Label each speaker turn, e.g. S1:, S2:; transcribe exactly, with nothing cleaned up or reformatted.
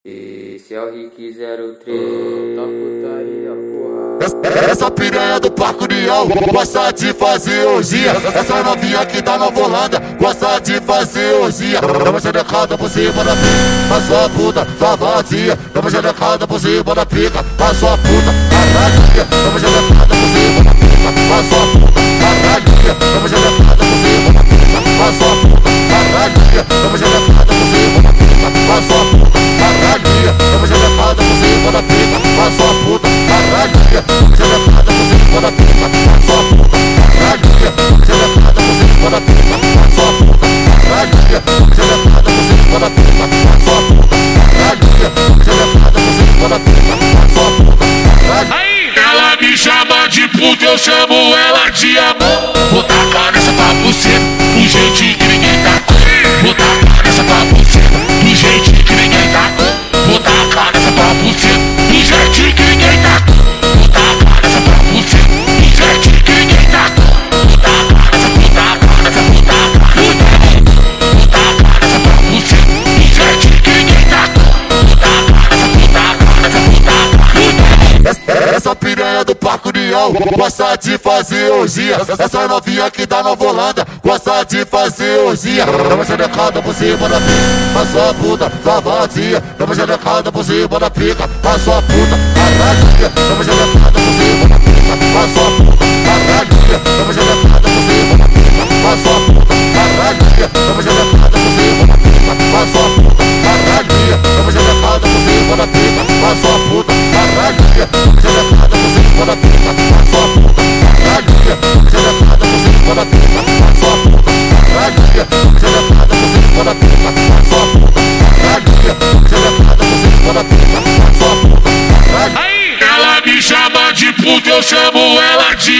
S1: Esse é o Rick zero três, tá putaria, porra.
S2: Essa, essa piranha do Parque União gosta de fazer orgia. Essa novinha aqui da Nova Holanda gosta de fazer orgia. Dá uma xerecada por cima da pica, a sua puta, sua vadia. Dá uma xerecada por cima da pica, a sua puta, caralho. Dá uma xerecada por cima da pica, a sua puta, caralho. Dá uma xerecada por cima da pica, a sua puta, caralho. Dá uma xerecada por cima da pica, a sua puta, caralho. Dá uma xerecada por cima da pica, a sua puta, caralho. Xerecada por cima da pica, a sua puta, caralho. Xerecada por cima da pica, a sua puta, caralho. Xerecada por cima da pica, a sua puta, caralho. Xerecada por cima da pica, a sua puta, caralho.
S3: Ela me chama de puta, eu chamo ela de amor. Vou tacar nessa tua buceta, do jeitinho que ninguém tacou. Vou tacar nessa tua buceta, do jeitinho que ninguém tacou. Vou tacar nessa tua buceta, do jeitinho que ninguém tacou. Vou tacar nessa tua buceta, do jeitinho que ninguém tacou. Vou tacar nessa puta, nessa puta, puta. Vou tacar nessa tua buceta, do jeitinho que ninguém tacou. Vou tacar nessa puta, nessa puta, puta.
S2: Essa, essa piranha do Parque União gosta de fazer orgia. Essa novinha aqui da Nova Holanda gosta de fazer orgia. Dá uma xerecada por cima da pica, a sua puta, sua vadia. Dá uma xerecada por cima da pica, a sua puta, caralho. Dá uma xerecada por cima da pica, a sua puta, caralho. Dá uma xerecada por cima da pica, a sua puta, caralho. Dá uma xerecada por cima da pica, a sua puta, caralho. Dá uma xerecada por cima da pica, a sua puta, caralho. Xerecada por cima da pica, a sua puta, caralho. Xerecada por cima da pica, a sua puta, caralho. Xerecada por cima da pica, a sua puta, caralho. Xerecada por cima da pica, a sua puta, caralho.
S3: Ela me chama de puta, eu chamo ela de